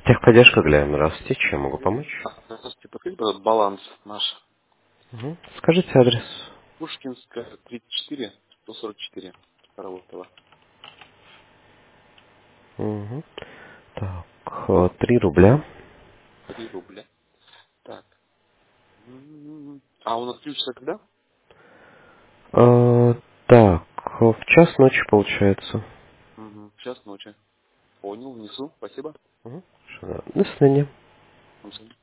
Техподдержка Гляем. Здравствуйте. Чем могу помочь? Здравствуйте, подскажите, пожалуйста, баланс наш. Мгм. Скажите адрес. Пушкинская, 34, 144, Старовойтова. Мгм. Так, 3 рубля. 3 рубля. Так. А у нас включится когда? Так, в час ночи получается. Час ночи. Понял, внесу. Спасибо. Мгм. Хорошо, да. До свидания. До свидания.